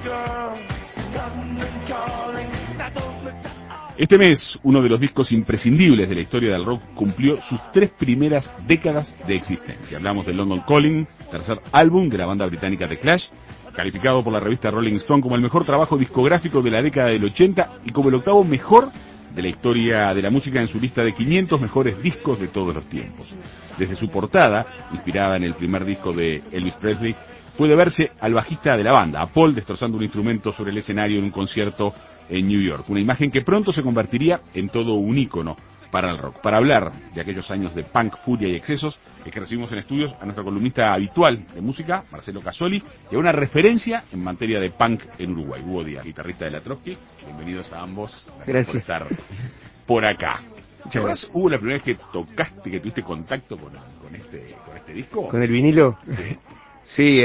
Este mes, uno de los discos imprescindibles de la historia del rock cumplió sus 3 primeras décadas de existencia. Hablamos de London Calling, tercer álbum de la banda británica The Clash, calificado por la revista Rolling Stone como el mejor trabajo discográfico de la década del 80 y como el 8º mejor de la historia de la música en su lista de 500 mejores discos de todos los tiempos. Desde su portada, inspirada en el primer disco de Elvis Presley, puede verse al bajista de la banda, a Paul, destrozando un instrumento sobre el escenario en un concierto en New York. Una imagen que pronto se convertiría en todo un ícono para el rock. Para hablar de aquellos años de punk, furia y excesos, es que recibimos en estudios a nuestro columnista habitual de música, Marcelo Casoli, y a una referencia en materia de punk en Uruguay, Hugo Díaz, guitarrista de La Trotsky. Bienvenidos a ambos. Gracias por estar por acá. ¿Te acuerdas, Hugo, la primera vez que tocaste, que tuviste contacto con este disco? ¿Con el vinilo? Sí. Sí,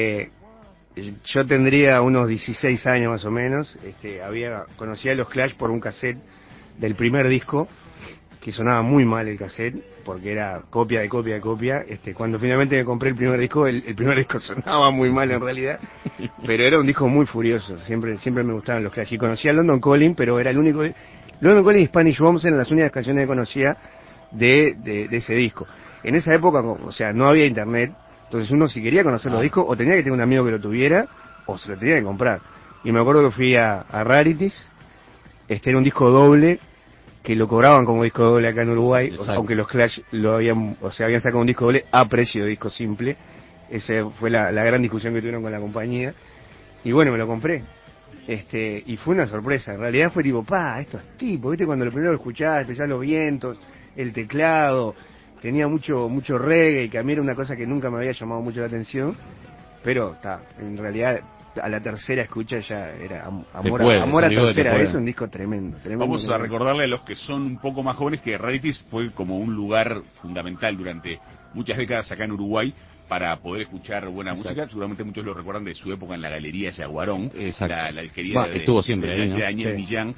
yo tendría unos 16 años más o menos. Conocía a los Clash por un cassette del primer disco, que sonaba muy mal el cassette, porque era copia de copia de copia. Cuando finalmente me compré el primer disco, el primer disco sonaba muy mal en realidad, pero era un disco muy furioso. Siempre me gustaban los Clash. Y conocía a London Calling, pero era el único. London Calling y Spanish Bombs eran las únicas canciones que conocía de ese disco. En esa época, o sea, no había internet. Entonces uno, si quería conocer los discos, o tenía que tener un amigo que lo tuviera, o se lo tenía que comprar. Y me acuerdo que fui a Rarities, era un disco doble, que lo cobraban como disco doble acá en Uruguay, aunque los Clash habían sacado un disco doble a precio de disco simple. Esa fue la gran discusión que tuvieron con la compañía. Y bueno, me lo compré. Y fue una sorpresa. En realidad fue tipo, estos tipos, ¿viste? Cuando lo primero lo escuchás, escuchás los vientos, el teclado. Tenía mucho reggae, que a mí era una cosa que nunca me había llamado mucho la atención, pero en realidad a la tercera escucha ya era amor a tercera vez, un disco tremendo. Vamos a recordarle a los que son un poco más jóvenes que Rarities fue como un lugar fundamental durante muchas décadas acá en Uruguay para poder escuchar buena música. Seguramente muchos lo recuerdan de su época en la Galería Yaguarón, la disquería estuvo siempre ahí, ¿no? de Daniel Millán.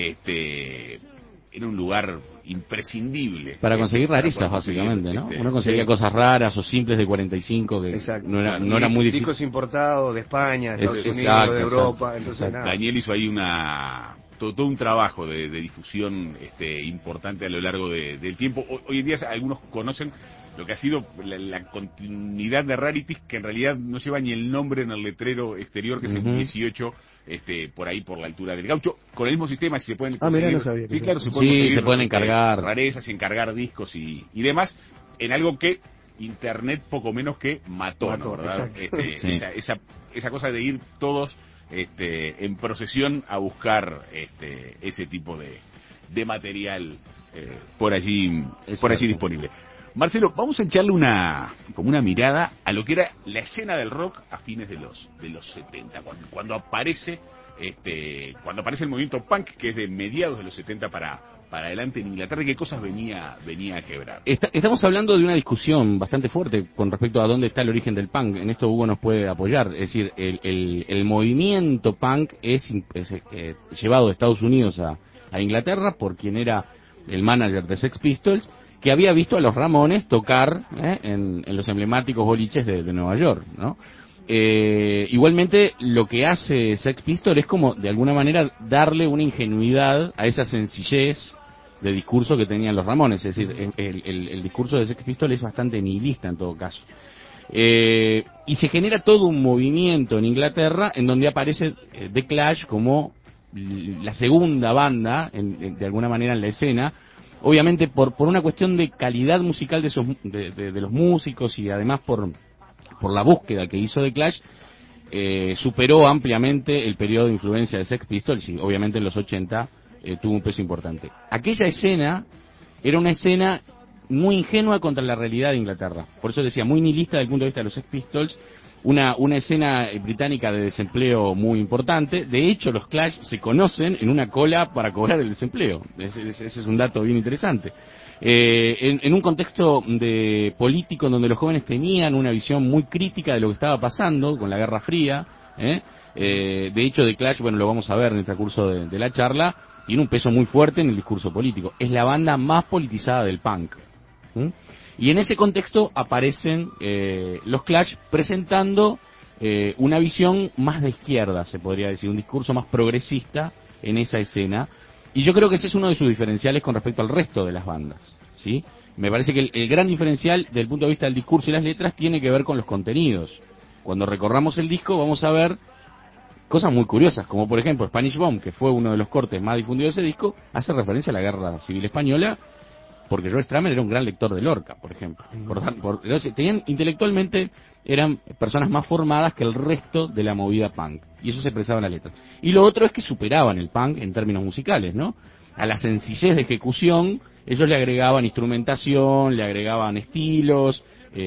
Era un lugar imprescindible para conseguir rarezas, básicamente, ¿no? Uno conseguía cosas raras o simples de 45 que no era muy difícil. Discos importados de España, de Estados Unidos, de Europa. Entonces, Daniel hizo ahí todo un trabajo de difusión importante a lo largo del tiempo. Hoy en día algunos conocen lo que ha sido la continuidad de Rarities, que en realidad no lleva ni el nombre en el letrero exterior, que es el 18, por ahí por la altura del Gaucho, con el mismo sistema. Si se pueden conseguir, no sabía. Sí, claro, se pueden encargar rarezas y encargar discos y demás, en algo que Internet poco menos que mató, ¿verdad? Esa cosa de ir todos en procesión a buscar ese tipo de material por allí disponible. Marcelo, vamos a echarle una mirada a lo que era la escena del rock a fines de los 70, cuando aparece el movimiento punk, que es de mediados de los 70 para adelante en Inglaterra. ¿Y qué cosas venía a quebrar? Estamos hablando de una discusión bastante fuerte con respecto a dónde está el origen del punk. En esto Hugo nos puede apoyar. Es decir, el movimiento punk es llevado de Estados Unidos a Inglaterra por quien era el manager de Sex Pistols, que había visto a los Ramones tocar en los emblemáticos boliches de Nueva York, ¿no? Igualmente, lo que hace Sex Pistols es como, de alguna manera, darle una ingenuidad a esa sencillez de discurso que tenían los Ramones. Es decir, el discurso de Sex Pistols es bastante nihilista en todo caso. Y se genera todo un movimiento en Inglaterra en donde aparece The Clash como la segunda banda, de alguna manera, en la escena. Obviamente por una cuestión de calidad musical de los músicos, y además por la búsqueda que hizo The Clash, superó ampliamente el periodo de influencia de Sex Pistols, y obviamente en los 80 tuvo un peso importante. Aquella escena era una escena muy ingenua contra la realidad de Inglaterra, por eso decía, muy nihilista desde el punto de vista de los Sex Pistols, una escena británica de desempleo muy importante. De hecho, los Clash se conocen en una cola para cobrar el desempleo. Ese es un dato bien interesante. En un contexto político en donde los jóvenes tenían una visión muy crítica de lo que estaba pasando con la Guerra Fría. De hecho, The Clash, bueno, lo vamos a ver en el transcurso de la charla, tiene un peso muy fuerte en el discurso político. Es la banda más politizada del punk. Y en ese contexto aparecen los Clash presentando una visión más de izquierda, se podría decir, un discurso más progresista en esa escena. Y yo creo que ese es uno de sus diferenciales con respecto al resto de las bandas, ¿sí? Me parece que el gran diferencial, desde el punto de vista del discurso y las letras, tiene que ver con los contenidos. Cuando recorramos el disco vamos a ver cosas muy curiosas, como por ejemplo Spanish Bomb, que fue uno de los cortes más difundidos de ese disco, hace referencia a la Guerra Civil Española, porque Joe Strummer era un gran lector de Lorca, por ejemplo. Intelectualmente eran personas más formadas que el resto de la movida punk, y eso se expresaba en la letra. Y lo otro es que superaban el punk en términos musicales, ¿no? A la sencillez de ejecución, ellos le agregaban instrumentación, le agregaban estilos.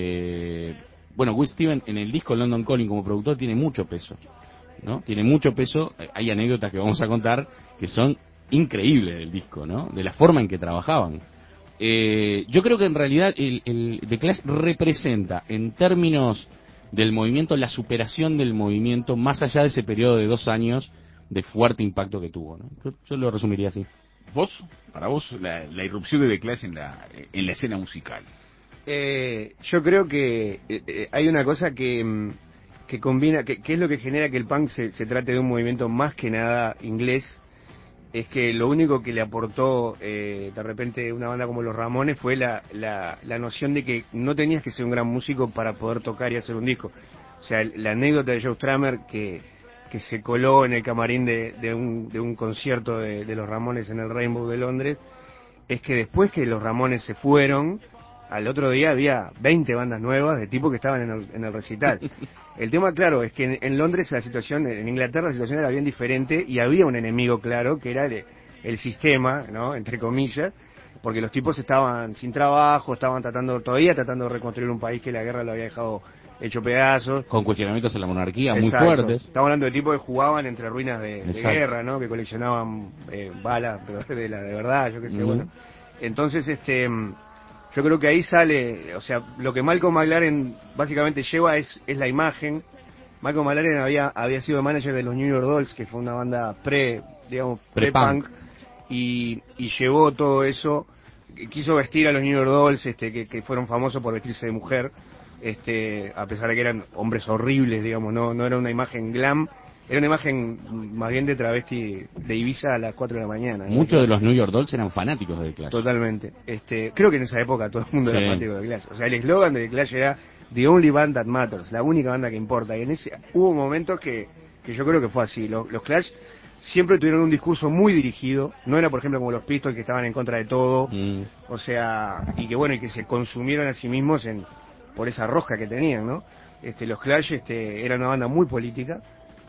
Bueno, Will Steven en el disco London Calling como productor tiene mucho peso, ¿no? Tiene mucho peso. Hay anécdotas que vamos a contar que son increíbles del disco, ¿no? De la forma en que trabajaban. Yo creo que en realidad el The Clash representa, en términos del movimiento, la superación del movimiento más allá de ese periodo de 2 años de fuerte impacto que tuvo, ¿no? Yo lo resumiría así. ¿Vos? Para vos, la irrupción de The Clash en la escena musical. Yo creo que hay una cosa que combina, que es lo que genera que el punk se trate de un movimiento más que nada inglés. Es que lo único que le aportó de repente una banda como los Ramones fue la noción de que no tenías que ser un gran músico para poder tocar y hacer un disco. O sea, la anécdota de Joe Strummer que se coló en el camarín de un concierto de los Ramones en el Rainbow de Londres, es que después que los Ramones se fueron, al otro día había 20 bandas nuevas de tipos que estaban en el recital. El tema, claro, es que en Londres la situación, en Inglaterra la situación era bien diferente y había un enemigo claro que era el sistema, ¿no? Entre comillas, porque los tipos estaban sin trabajo, estaban todavía tratando de reconstruir un país que la guerra lo había dejado hecho pedazos. Con cuestionamientos en la monarquía. Exacto. Muy fuertes. Estamos hablando de tipos que jugaban entre ruinas de guerra, ¿no? Que coleccionaban balas, pero de verdad, yo qué sé, bueno. Entonces, yo creo que ahí sale, o sea, lo que Malcolm McLaren básicamente lleva es la imagen. Malcolm McLaren había sido manager de los New York Dolls, que fue una banda pre-punk, y llevó todo eso, quiso vestir a los New York Dolls, que fueron famosos por vestirse de mujer, a pesar de que eran hombres horribles, digamos, no era una imagen glam. Era una imagen más bien de travesti de Ibiza a las 4 de la mañana. Muchos de los New York Dolls eran fanáticos de The Clash. Totalmente. Creo que en esa época todo el mundo era fanático de The Clash. O sea, el eslogan de The Clash era The Only Band That Matters, la única banda que importa. Y en ese hubo momentos que yo creo que fue así. Los Clash siempre tuvieron un discurso muy dirigido. No era, por ejemplo, como los Pistols que estaban en contra de todo. O sea, y que se consumieron a sí mismos por esa rosca que tenían, ¿no? Los Clash eran una banda muy política.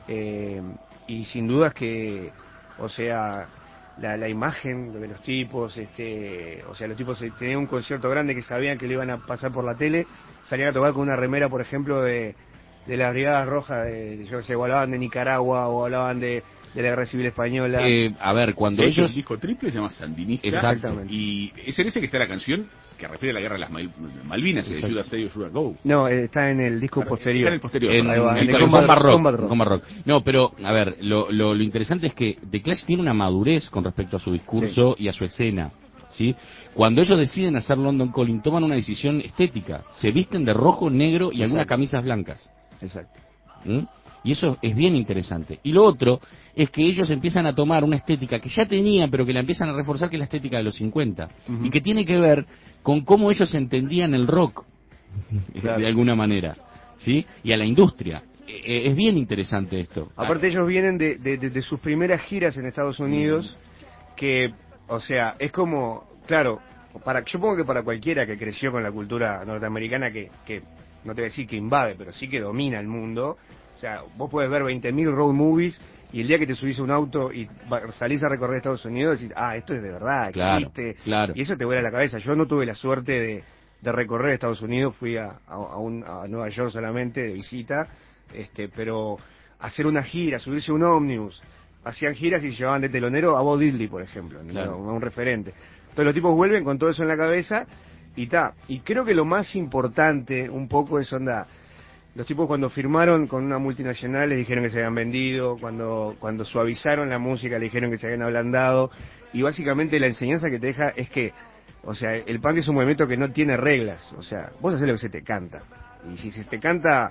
Y sin dudas que, o sea, la imagen de los tipos, o sea, los tipos tenían un concierto grande que sabían que lo iban a pasar por la tele, salían a tocar con una remera, por ejemplo, de las Brigadas Rojas, o hablaban de Nicaragua, o hablaban de la Guerra Civil Española. A ver, cuando ellos... El disco triple se llama Sandinista. Exactamente. Y es en ese que está la canción que refiere a la guerra de las Malvinas, de Should I Stay or Should I Go. No, está en el disco posterior. Está en el posterior. En Combat Rock. No, pero, a ver, lo interesante es que The Clash tiene una madurez con respecto a su discurso y a su escena, ¿sí? Cuando ellos deciden hacer London Calling, toman una decisión estética. Se visten de rojo, negro y algunas camisas blancas. Exacto. Y eso es bien interesante. Y lo otro es que ellos empiezan a tomar una estética que ya tenían, pero que la empiezan a reforzar, que es la estética de los 50. Y que tiene que ver con cómo ellos entendían el rock, de alguna manera, ¿sí? Y a la industria. Es bien interesante esto. Aparte ellos vienen de sus primeras giras en Estados Unidos, que, o sea, es como, claro, yo supongo que para cualquiera que creció con la cultura norteamericana, que no te voy a decir que invade, pero sí que domina el mundo. O sea, vos podés ver 20.000 road movies y el día que te subís a un auto y salís a recorrer Estados Unidos decís, esto es de verdad, existe. Claro. Y eso te vuela la cabeza. Yo no tuve la suerte de recorrer Estados Unidos, fui a Nueva York solamente de visita, pero hacer una gira, subirse a un ómnibus, hacían giras y llevaban de telonero a Bo Diddley, por ejemplo, a un referente. Entonces los tipos vuelven con todo eso en la cabeza y creo que lo más importante un poco es los tipos cuando firmaron con una multinacional les dijeron que se habían vendido, cuando suavizaron la música le dijeron que se habían ablandado, y básicamente la enseñanza que te deja es que, o sea, el punk es un movimiento que no tiene reglas, o sea, vos haces lo que se te canta, y si se te canta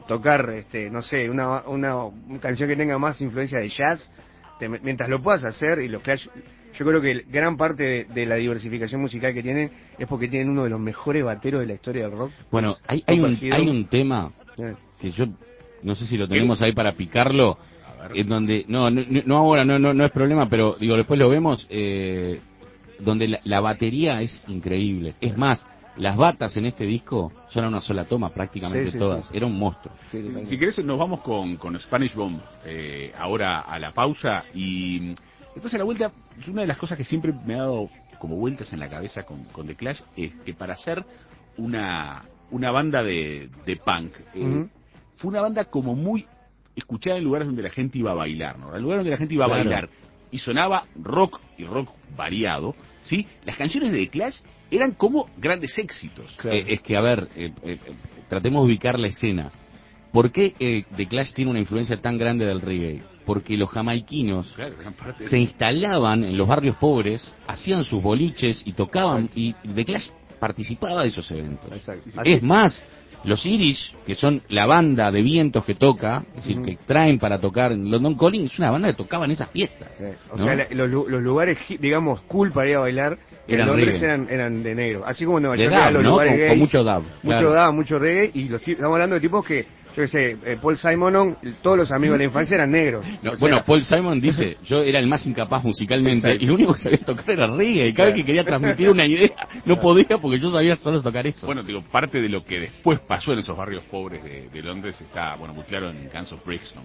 tocar, no sé, una canción que tenga más influencia de jazz, mientras lo puedas hacer, y los Clash, yo creo que gran parte de la diversificación musical que tienen es porque tienen uno de los mejores bateros de la historia del rock. Bueno, hay un tema que yo no sé si lo tenemos ahí para picarlo, en donde, no ahora, no es problema, pero digo, después lo vemos, donde la batería es increíble. Es más, las batas en este disco son a una sola toma, prácticamente todas. Era un monstruo. Si querés, nos vamos con Spanish Bomb ahora a la pausa, y después a la vuelta. Una de las cosas que siempre me ha dado como vueltas en la cabeza con The Clash es que para hacer una banda de punk, fue una banda como muy escuchada en lugares donde la gente iba a bailar, ¿no? En lugares donde la gente iba a bailar y sonaba rock, y rock variado, ¿sí? Las canciones de The Clash eran como grandes éxitos. Es que, a ver, tratemos de ubicar la escena. ¿Por qué The Clash tiene una influencia tan grande del reggae? Porque los jamaiquinos se instalaban en los barrios pobres, hacían sus boliches y tocaban, y The Clash participaba de esos eventos. Es más, los Irish, que son la banda de vientos que toca, es decir, que traen para tocar en London Calling, es una banda que tocaba en esas fiestas. O sea, los lugares, digamos, cool para ir a bailar, en Londres eran de negro. Así como en Nueva York eran los lugares gays, con mucho dub. Mucho dub, mucho reggae, y estamos hablando de tipos que, yo qué sé, Paul Simon, todos los amigos de la infancia eran negros. Bueno, Paul Simon dice, yo era el más incapaz musicalmente, y lo único que sabía tocar era reggae, y cada vez que quería transmitir una idea, no podía porque yo sabía solo tocar eso. Bueno, digo, parte de lo que después pasó en esos barrios pobres de Londres está, bueno, muy claro en Guns of Brixton.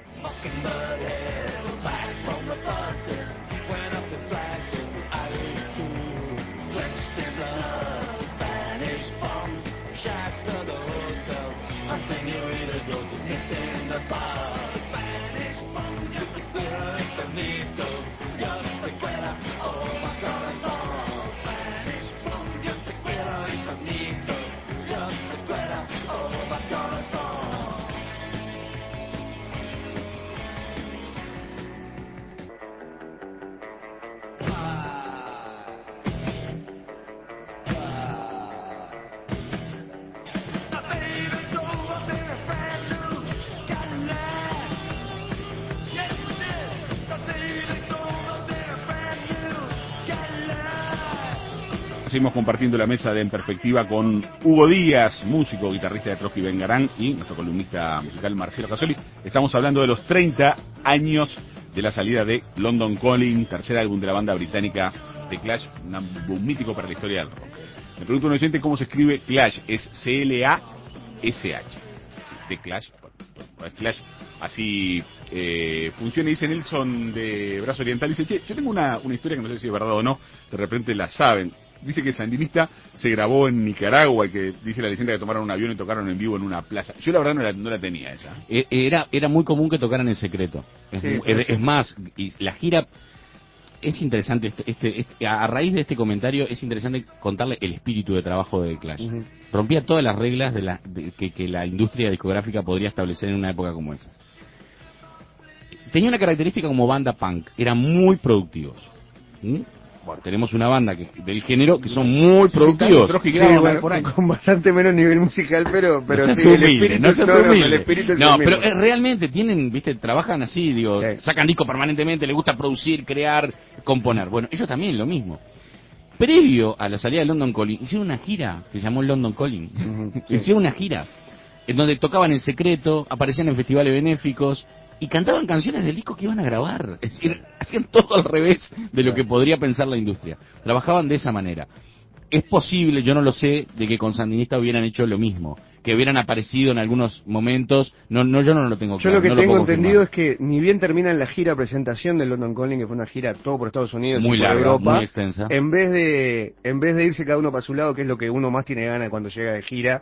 Seguimos compartiendo la mesa de En Perspectiva con Hugo Díaz, músico, guitarrista de Trotsky Vengarán, y nuestro columnista musical Marcelo Casoli. Estamos hablando de los 30 años de la salida de London Calling, tercer álbum de la banda británica The Clash, un álbum mítico para la historia del rock. Me pregunto un oyente cómo se escribe Clash, es C-L-A-S-H. The Clash, Clash, así funciona. Dice Nelson de Brazo Oriental, dice, che, yo tengo una historia que no sé si es verdad o no, de repente la saben. Dice que Sandinista se grabó en Nicaragua y que dice la leyenda que tomaron un avión y tocaron en vivo en una plaza. Yo la verdad no la tenía esa. Era muy común que tocaran en secreto. Es más, y la gira es interesante. A raíz de este comentario es interesante contarle el espíritu de trabajo de The Clash. Rompía todas las reglas que la industria discográfica podría establecer en una época como esa. Tenía una característica como banda punk, eran muy productivos. Bueno, tenemos una banda del género que son muy productivos. Con bastante menos nivel musical, pero no sí, el espíritu es el pero realmente tienen, viste, trabajan así, digo, sacan discos permanentemente, les gusta producir, crear, componer. Bueno, ellos también lo mismo. Previo a la salida de London Calling, hicieron una gira que se llamó London Calling. Hicieron una gira en donde tocaban en secreto, aparecían en festivales benéficos y cantaban canciones del disco que iban a grabar. Es decir, hacían todo al revés de lo que podría pensar la industria. Trabajaban de esa manera. Es posible, yo no lo sé, de que con Sandinista hubieran hecho lo mismo, que hubieran aparecido en algunos momentos. Yo no lo tengo claro. Yo lo que tengo entendido es que ni bien terminan la gira presentación del London Calling, que fue una gira todo por Estados Unidos muy y por larga, Europa, muy extensa. En vez de irse cada uno para su lado, que es lo que uno más tiene ganas cuando llega de gira,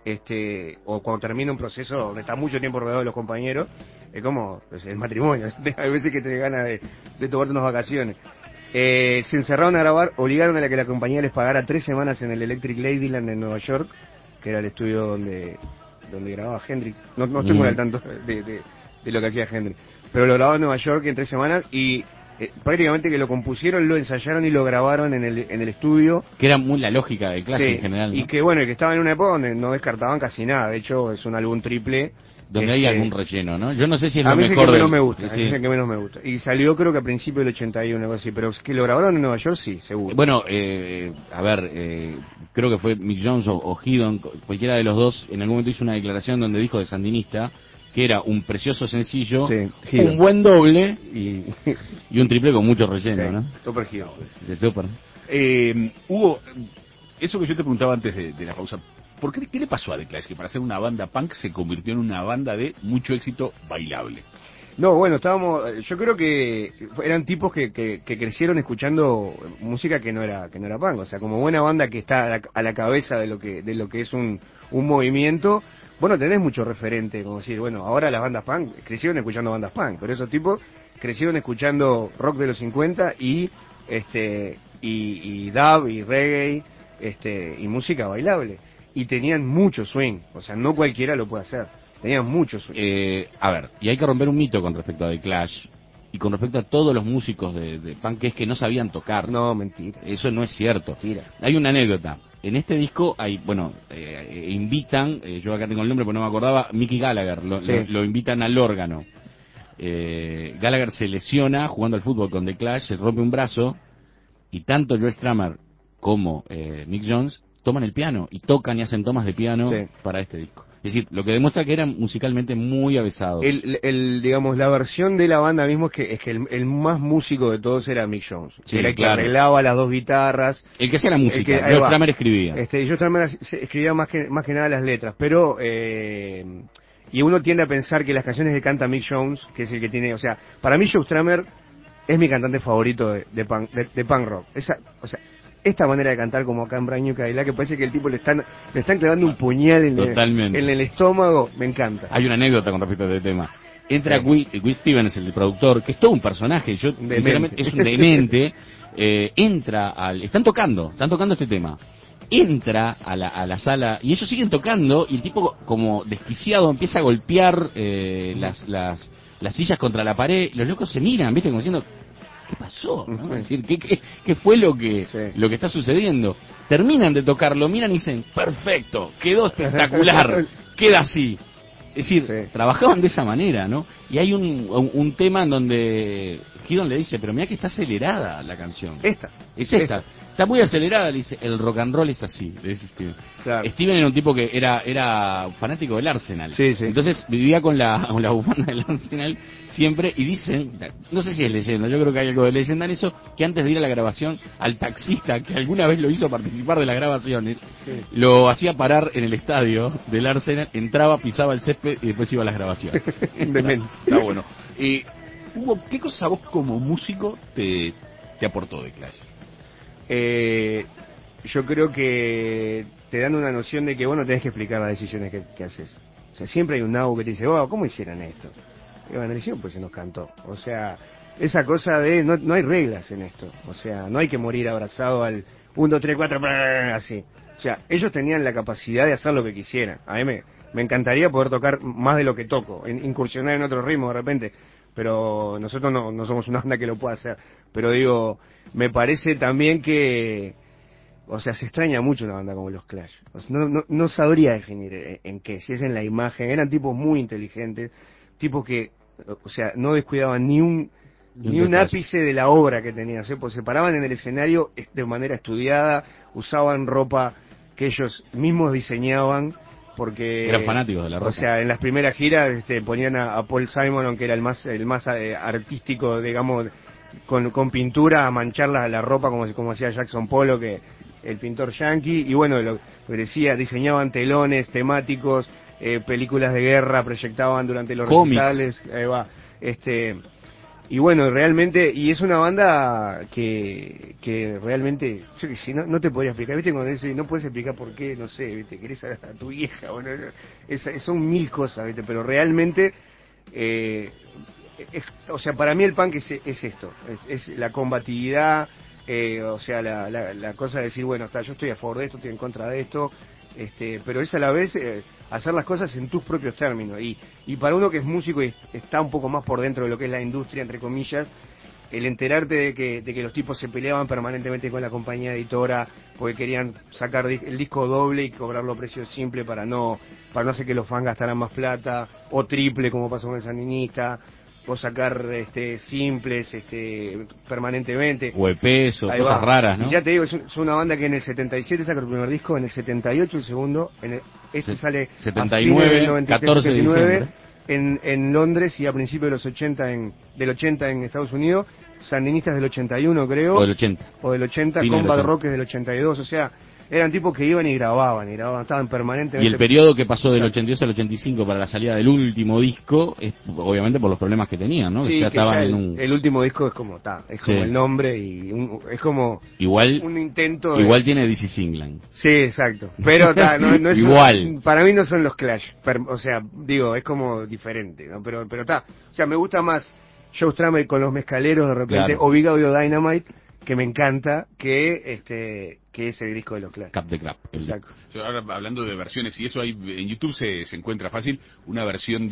o cuando termina un proceso donde está mucho tiempo rodeado de los compañeros, es como el matrimonio. Hay veces que te ganas de tomarte unas vacaciones. Se encerraron a grabar, obligaron a la que la compañía les pagara 3 semanas en el Electric Ladyland en Nueva York, que era el estudio donde grababa Hendrix. No estoy muy al tanto de lo que hacía Hendrix, pero lo grababa en Nueva York en 3 semanas y prácticamente que lo compusieron, lo ensayaron y lo grabaron en el estudio. Que era muy la lógica de Clash en general, ¿no? Y que bueno, que estaba en una época donde no descartaban casi nada. De hecho, es un álbum triple donde hay algún relleno, ¿no? Yo no sé si es lo a mí mejor es el que del... menos me gusta, sí. es el que menos me gusta. Y salió creo que a principios del 81, algo así, pero que lo grabaron en Nueva York, sí, seguro. Bueno, a ver, creo que fue Mick Jones o Hidon, cualquiera de los dos, en algún momento hizo una declaración donde dijo de Sandinista que era un precioso sencillo, Sí, un buen doble y un triple con mucho relleno, sí, ¿no? Topper Hidon. De Super. Hugo, eso que yo te preguntaba antes de la pausa, ¿qué le pasó a The Clash? Que para ser una banda punk se convirtió en una banda de mucho éxito bailable. No, bueno, yo creo que eran tipos que crecieron escuchando música que no era punk, o sea, como buena banda que está a la cabeza de lo que es un movimiento. Bueno, tenés mucho referente, como decir, bueno, ahora las bandas punk crecieron escuchando bandas punk, pero esos tipos crecieron escuchando rock de los 50 y dub y reggae, y música bailable, y tenían mucho swing, o sea, no cualquiera lo puede hacer. Tenían mucho swing. A ver, y hay que romper un mito con respecto a The Clash y con respecto a todos los músicos de punk, que es que no sabían tocar. No, mentira. Eso no es cierto. Mentira. Hay una anécdota. En este disco hay, bueno, invitan, yo acá tengo el nombre porque no me acordaba, Mickey Gallagher, lo invitan al órgano. Gallagher se lesiona jugando al fútbol con The Clash, se rompe un brazo, y tanto Joe Strummer como Mick Jones toman el piano y tocan y hacen tomas de piano para este disco. Es decir, lo que demuestra que eran musicalmente muy avesados. Digamos, la versión de la banda mismo es que el más músico de todos era Mick Jones. Sí, era el claro. que arreglaba las dos guitarras. El que hacía la música. Joe Strummer escribía. Joe Strummer escribía más que nada las letras, pero y uno tiende a pensar que las canciones que canta Mick Jones, que es el que tiene, o sea, para mí Joe Strummer es mi cantante favorito de punk rock. Esta manera de cantar como acá en Brand New Cadillac, que parece que el tipo le están clavando un puñal en el estómago, me encanta. Hay una anécdota con respecto a este tema. Entra Will Stevens, el productor, que es todo un personaje, sinceramente es un demente, están tocando este tema. Entra a la sala y ellos siguen tocando y el tipo como desquiciado empieza a golpear las sillas contra la pared. Los locos se miran, ¿viste? Como diciendo, ¿qué pasó? ¿No? Es decir, ¿qué fue lo que está sucediendo? Terminan de tocarlo, miran y dicen, perfecto, quedó espectacular, queda así. Es decir, trabajaban de esa manera, ¿no? Y hay un tema en donde Hidon le dice, pero mira que está acelerada la canción. Esta. Está muy acelerada, le dice, el rock and roll es así, le dice Steven. Claro. Steven era un tipo que era fanático del Arsenal. Entonces vivía con la bufanda del Arsenal siempre, y dicen, no sé si es leyenda, yo creo que hay algo de leyenda en eso, que antes de ir a la grabación, al taxista que alguna vez lo hizo participar de las grabaciones, lo hacía parar en el estadio del Arsenal, entraba, pisaba el césped y después iba a las grabaciones. Está bueno. Hugo, ¿qué cosa vos como músico te aportó The Clash? Yo creo que te dan una noción de que vos no tenés que explicar las decisiones que haces. O sea, siempre hay un nabo que te dice, oh, ¿cómo hicieron esto? Y bueno, hicieron pues se nos cantó. O sea, esa cosa de no hay reglas en esto. O sea, no hay que morir abrazado al 1, 2, 3, 4, así. O sea, ellos tenían la capacidad de hacer lo que quisieran. A mí me encantaría poder tocar más de lo que toco, incursionar en otro ritmo de repente, pero nosotros no somos una banda que lo pueda hacer. Pero digo, me parece también que, o sea, se extraña mucho una banda como los Clash. O sea, no sabría definir en qué, si es en la imagen. Eran tipos muy inteligentes, tipos que, o sea, no descuidaban ni un ápice de la obra que tenían. O sea, pues se paraban en el escenario de manera estudiada, usaban ropa que ellos mismos diseñaban, porque eran fanáticos de la ropa. O sea, en las primeras giras ponían a Paul Simon, aunque era el más artístico, digamos, con pintura, a manchar la ropa como hacía Jackson Pollock, que el pintor yankee. Y bueno, lo que decía, diseñaban telones temáticos, películas de guerra proyectaban durante los recitales, y bueno, realmente, y es una banda que realmente, yo que sé, no te podría explicar, viste, cuando dice, no puedes explicar por qué, no sé, viste, querés a tu vieja, bueno, son mil cosas, viste, pero realmente, o sea, para mí el punk es esto, es la combatividad, o sea, la cosa de decir, bueno, yo estoy a favor de esto, estoy en contra de esto, pero es a la vez hacer las cosas en tus propios términos, y para uno que es músico y está un poco más por dentro de lo que es la industria, entre comillas, el enterarte de que los tipos se peleaban permanentemente con la compañía editora porque querían sacar el disco doble y cobrarlo a precio simple para no hacer que los fans gastaran más plata, o triple como pasó con el Sandinista, o sacar simples permanentemente, o EPs o cosas raras, ¿no? Y ya te digo, es una banda que en el 77 saca el primer disco, en el 78 el segundo, sale 79, 14 de diciembre. En Londres, y a principios de los 80 del 80 en Estados Unidos. Sandinistas del 81, creo. O del 80. Combat Rock es del 82, o sea, eran tipos que iban y grababan, estaban permanentemente. Y el periodo que pasó del 82 al 85 para la salida del último disco, es obviamente por los problemas que tenían, ¿no? Sí, ya que estaban ya el último disco es como como el nombre, y es como igual, un intento igual tiene DC England. Sí, exacto, pero no es igual. Para mí no son los Clash, o sea, digo, es como diferente, ¿no? Pero o sea, me gusta más Joe Strummer con los Mezcaleros de repente, claro, o Big Audio Dynamite, que me encanta, que ese disco de los Clash. Cap de Crap. Exacto. Ahora, hablando de versiones, y eso hay en YouTube se encuentra fácil, una versión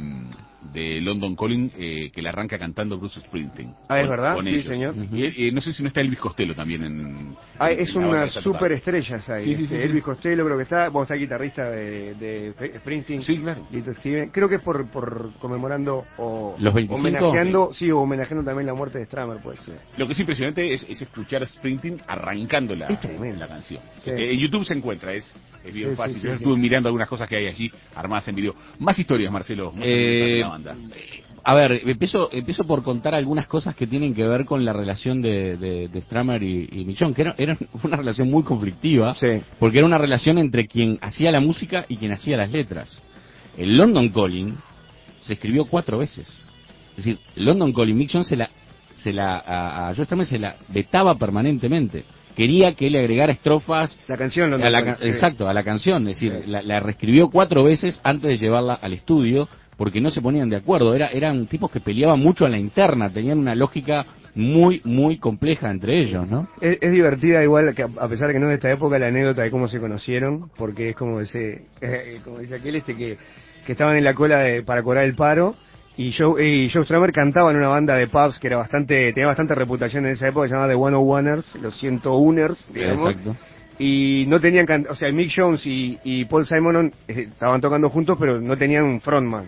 de London Calling que la arranca cantando Bruce Springsteen. ¿Es verdad? Con Sí, ellos. señor. Y no sé si no está Elvis Costello también en es una super estrella ahí. Sí. Elvis Costello creo que está el guitarrista de Springsteen. Sí, claro. Little Steven. Creo que es por conmemorando o los 25. Homenajeando también la muerte de Strummer, pues. Lo que es impresionante es escuchar a Springsteen arrancando la canción. Sí. En YouTube se encuentra, es bien fácil. Yo estuve sí. mirando algunas cosas que hay allí armadas en video. Más historias, Marcelo. La banda. A ver, empiezo por contar algunas cosas que tienen que ver con la relación de Strummer y Michon, que era una relación muy conflictiva, sí, porque era una relación entre quien hacía la música y quien hacía las letras. El London Calling se escribió 4 veces. Es decir, London Calling, Michon a Joe Strummer se la vetaba permanentemente. Quería que le agregara estrofas la canción exacto, a la canción, es decir, la reescribió 4 veces antes de llevarla al estudio, porque no se ponían de acuerdo. Eran tipos que peleaban mucho a la interna, tenían una lógica muy, muy compleja entre ellos, ¿no? Es divertida, igual, que a pesar de que no es de esta época, la anécdota de cómo se conocieron, porque es como dice aquel que estaban en la cola para cobrar el paro, y Joe Strummer cantaba en una banda de pubs que tenía bastante reputación en esa época, se llamaba The 101ers, los 101ers, digamos. Exacto. Y no tenían, o sea, Mick Jones y Paul Simonon estaban tocando juntos, pero no tenían un frontman.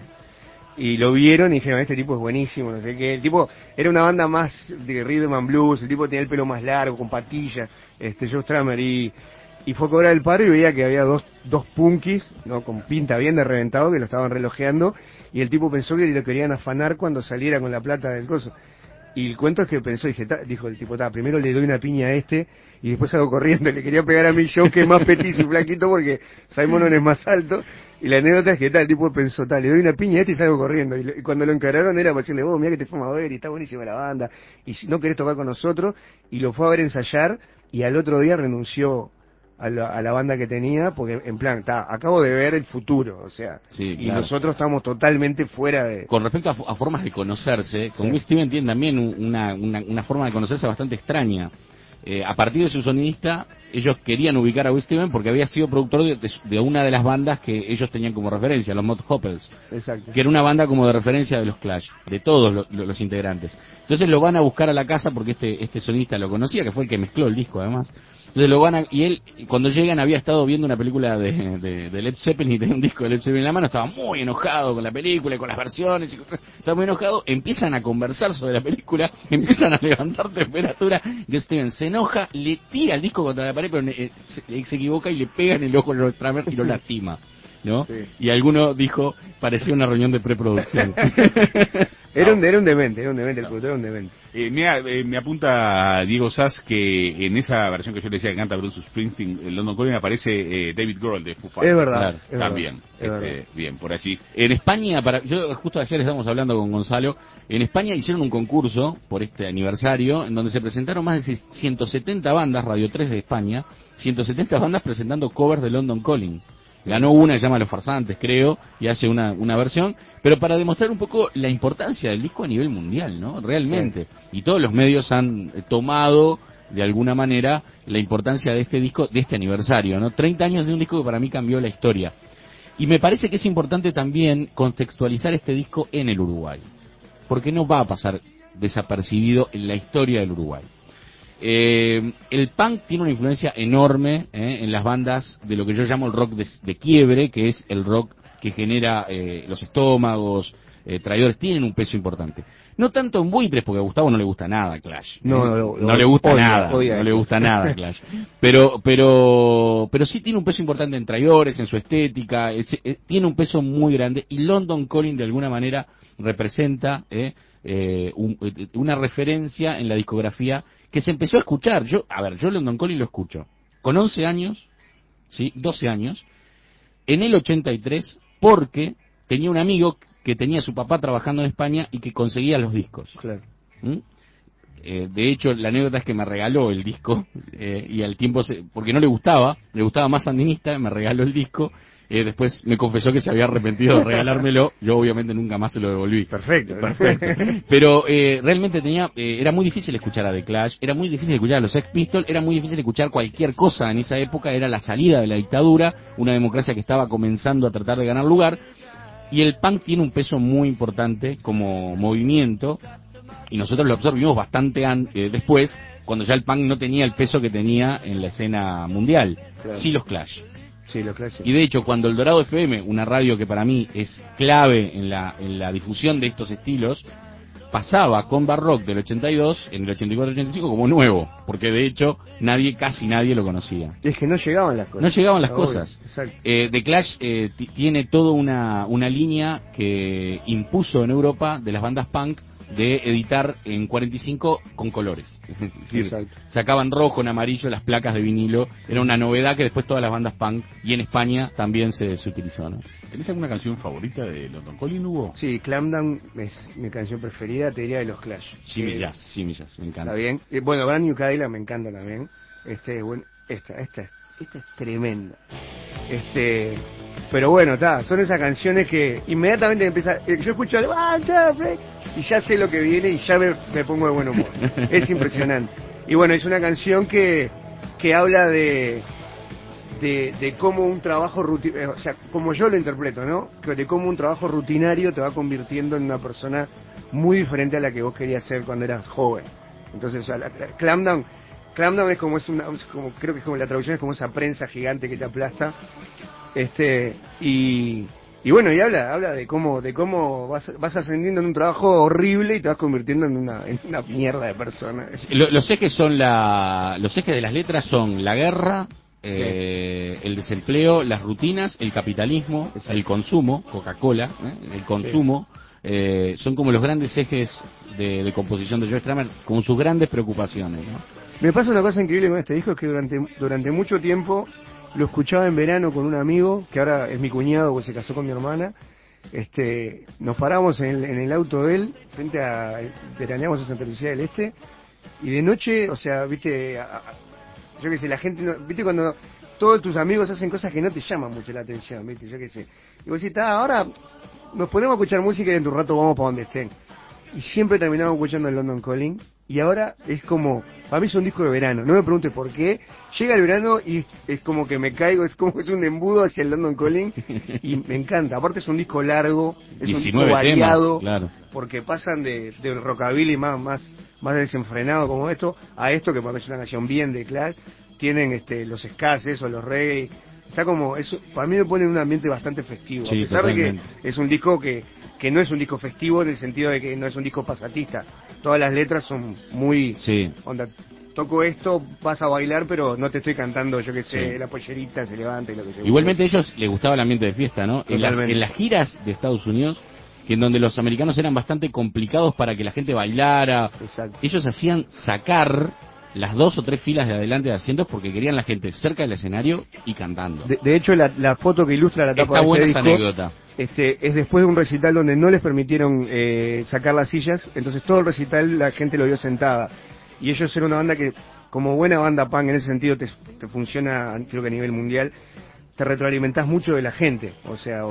Y lo vieron y dijeron, este tipo es buenísimo, no sé qué. El tipo era una banda más de rhythm and blues, el tipo tenía el pelo más largo, con patillas, Joe Strummer, y fue a cobrar el paro y veía que había dos punkis, ¿no? Con pinta bien de reventado, que lo estaban relojeando, y el tipo pensó que lo querían afanar cuando saliera con la plata del coso. Y el cuento es que pensó, dijo el tipo, primero le doy una piña a y después salgo corriendo. Le quería pegar a mi Joe, que es más petizo y flaquito, porque Simonon es más alto. Y la anécdota es que el tipo pensó, le doy una piña a y salgo corriendo. Y cuando lo encararon era para decirle, mira que te fuimos a ver y está buenísima la banda, y si no querés tocar con nosotros. Y lo fue a ver ensayar, y al otro día renunció a la banda que tenía, porque en plan, acabo de ver el futuro, o sea, sí, y claro, nosotros estamos totalmente fuera de... Con respecto a formas de conocerse, con Will Steven tiene también una forma de conocerse bastante extraña. A partir de su sonidista, ellos querían ubicar a Will Steven porque había sido productor de una de las bandas que ellos tenían como referencia, los Mud Hoppers. Exacto. Que era una banda como de referencia de los Clash, de todos los integrantes. Entonces lo van a buscar a la casa porque este sonidista lo conocía, que fue el que mezcló el disco además. Entonces y él, cuando llegan, había estado viendo una película de Led Zeppelin y tenía un disco de Led Zeppelin en la mano, estaba muy enojado con la película y con las versiones, estaba muy enojado, empiezan a conversar sobre la película, empiezan a levantar temperatura, y Steven se enoja, le tira el disco contra la pared, pero se equivoca y le pega en el ojo a los Strummer y lo lastima, ¿no? Sí. Y alguno dijo, parecía una reunión de preproducción. Era un demente, el productor era un demente. Me apunta Diego Sass que en esa versión que yo le decía que canta Bruce Springsteen, en London Calling, aparece David Grohl de Foo Fighters. Es verdad. Claro, también. Verdad. Bien, por allí. En España, yo justo ayer estábamos hablando con Gonzalo, en España hicieron un concurso por este aniversario, en donde se presentaron más de 170 bandas, Radio 3 de España, 170 bandas presentando covers de London Calling. Ganó una que se llama Los Farsantes, creo, y hace una versión, pero para demostrar un poco la importancia del disco a nivel mundial, ¿no? Realmente. Sí. Y todos los medios han tomado, de alguna manera, la importancia de este disco, de este aniversario, ¿no? 30 años de un disco que para mí cambió la historia. Y me parece que es importante también contextualizar este disco en el Uruguay. Porque no va a pasar desapercibido en la historia del Uruguay. El punk tiene una influencia enorme en las bandas de lo que yo llamo el rock de quiebre, que es el rock que genera Los Estómagos, Traidores, tienen un peso importante. No tanto en Buitres, porque a Gustavo no le gusta nada Clash. No le gusta nada, no le gusta nada Clash. Pero sí tiene un peso importante en Traidores, en su estética, tiene un peso muy grande, y London Calling de alguna manera representa una referencia en la discografía que se empezó a escuchar. Yo London Calling lo escucho con 11 años, ¿sí? 12 años, en el 83, porque tenía un amigo que tenía a su papá trabajando en España y que conseguía los discos. Claro. De hecho, la anécdota es que me regaló el disco, y al tiempo, porque no le gustaba más Sandinista, me regaló el disco. Después me confesó que se había arrepentido de regalármelo. Yo obviamente nunca más se lo devolví. Perfecto. Pero realmente era muy difícil escuchar a The Clash, era muy difícil escuchar a los Sex Pistols, era muy difícil escuchar cualquier cosa en esa época. Era la salida de la dictadura, una democracia que estaba comenzando a tratar de ganar lugar, y el punk tiene un peso muy importante como movimiento, y nosotros lo absorbimos bastante después, cuando ya el punk no tenía el peso que tenía en la escena mundial. Claro. Sí, los Clash. Sí, los Clash. Y de hecho, cuando el Dorado FM, una radio que para mí es clave en la difusión de estos estilos, pasaba Combat Rock del 82, en el 84-85 como nuevo, porque de hecho casi nadie lo conocía. Es que no llegaban las cosas. No llegaban las cosas. Exacto. The Clash tiene toda una línea que impuso en Europa de las bandas punk de editar en 45 con colores. Es decir, sacaban rojo, en amarillo las placas de vinilo. Era una novedad que después todas las bandas punk, y en España también se utilizó, ¿no? ¿Tenés alguna canción favorita de London Calling, Hugo? Sí, Clam Down es mi canción preferida, te diría, de los Clash. Jimmy Jazz, me encanta. Está bien. Bueno, Brand New Cadillac me encanta también. Bueno, esta es tremenda. Pero bueno, son esas canciones que inmediatamente empieza. Yo escucho el y ya sé lo que viene y ya me pongo de buen humor. Es impresionante. Y bueno, es una canción que habla de cómo un trabajo rutinario, o sea, como yo lo interpreto, ¿no? De cómo un trabajo rutinario te va convirtiendo en una persona muy diferente a la que vos querías ser cuando eras joven. Entonces, o sea, Clam Down es como creo que es como la traducción, es como esa prensa gigante que te aplasta. Y bueno, y habla de cómo vas ascendiendo en un trabajo horrible y te vas convirtiendo en una mierda de persona. Los ejes de las letras son la guerra, el desempleo, las rutinas, el capitalismo, el consumo, Coca-Cola, el consumo, son como los grandes ejes de composición de Joe Strummer, con sus grandes preocupaciones, ¿no? Me pasa una cosa increíble con este disco, es que durante mucho tiempo lo escuchaba en verano con un amigo, que ahora es mi cuñado porque se casó con mi hermana. Nos paramos en el auto de él, veraneamos en Santa Lucía del Este, y de noche, o sea, viste, yo qué sé, la gente, viste cuando todos tus amigos hacen cosas que no te llaman mucho la atención, viste, yo qué sé. Y vos decís, ahora nos ponemos a escuchar música y en tu rato vamos para donde estén. Y siempre terminamos escuchando el London Calling, y ahora es como, para mí es un disco de verano, no me preguntes por qué. Llega el verano y es como que me caigo, es como que es un embudo hacia el London Calling, y me encanta. Aparte es un disco largo, es un disco variado, claro, porque pasan de rockabilly más desenfrenado como esto, a esto que para mí es una canción bien de Clash. Tienen los skas, o los reggae. Está como, para mí me pone en un ambiente bastante festivo, sí, a pesar totalmente. de que es un disco que no es un disco festivo en el sentido de que no es un disco pasatista. Todas las letras son muy... Sí. Onda, toco esto, vas a bailar, pero no te estoy cantando, yo qué sé, sí, la pollerita se levanta y lo que sea. Igualmente a ellos les gustaba el ambiente de fiesta, ¿no? En las giras de Estados Unidos, que en donde los americanos eran bastante complicados para que la gente bailara. Exacto. Ellos hacían sacar las 2 o 3 filas de adelante de asientos porque querían la gente cerca del escenario y cantando. De hecho, la foto que ilustra la tapa está de buena este esa disco, anécdota. Es después de un recital donde no les permitieron sacar las sillas, entonces todo el recital la gente lo vio sentada. Y ellos eran una banda que, como buena banda punk en ese sentido, te funciona, creo que a nivel mundial, te retroalimentás mucho de la gente. O sea,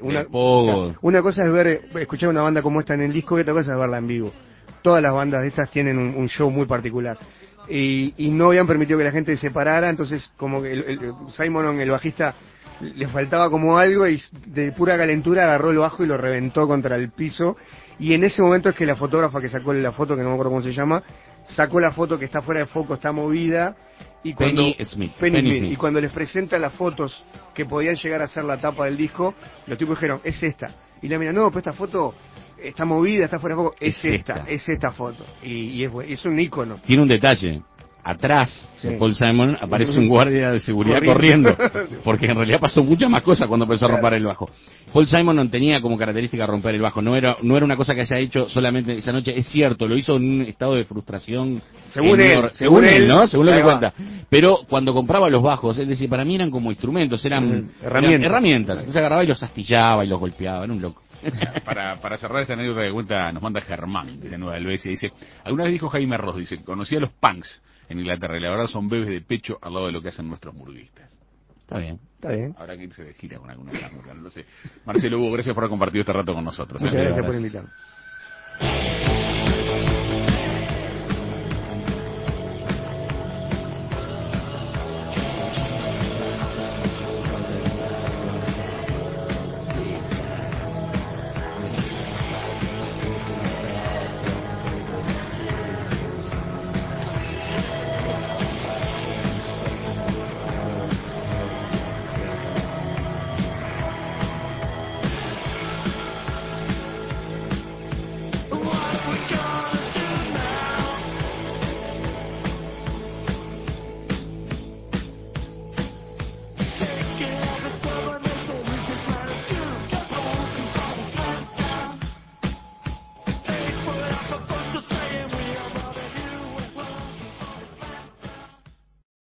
una cosa es escuchar una banda como esta en el disco, y otra cosa es verla en vivo. Todas las bandas de estas tienen un show muy particular. Y no habían permitido que la gente se separara, entonces como que Simon, el bajista, le faltaba como algo y de pura calentura agarró el bajo y lo reventó contra el piso. Y en ese momento es que la fotógrafa que sacó la foto, que no me acuerdo cómo se llama, sacó la foto que está fuera de foco, está movida. Y cuando, Penny Smith. Y cuando les presenta las fotos que podían llegar a ser la tapa del disco, los tipos dijeron, es esta. Y la mina, no, pero esta foto está movida, está fuera de foco, es esta foto. Y es un ícono. Tiene un detalle. Atrás de Paul Simon aparece un guardia de seguridad corriendo, porque en realidad pasó muchas más cosas cuando empezó a romper el bajo. Paul Simon no tenía como característica romper el bajo, no era una cosa que haya hecho solamente esa noche, es cierto, lo hizo en un estado de frustración. Según él, ¿no? Según lo que cuenta. Pero cuando compraba los bajos, es decir, para mí eran como instrumentos, eran herramientas. Entonces agarraba y los astillaba y los golpeaba, era un loco. Para cerrar esta anécdota que cuenta, nos manda Germán de Nueva Helvecia, dice, alguna vez dijo Jaime Ross, dice, conocía a los punks en Inglaterra y la verdad son bebés de pecho al lado de lo que hacen nuestros murguistas. Está bien. Habrá que irse de gira con alguna murga, no lo sé. Marcelo Hugo, gracias por haber compartido este rato con nosotros. Muchas gracias por invitarnos.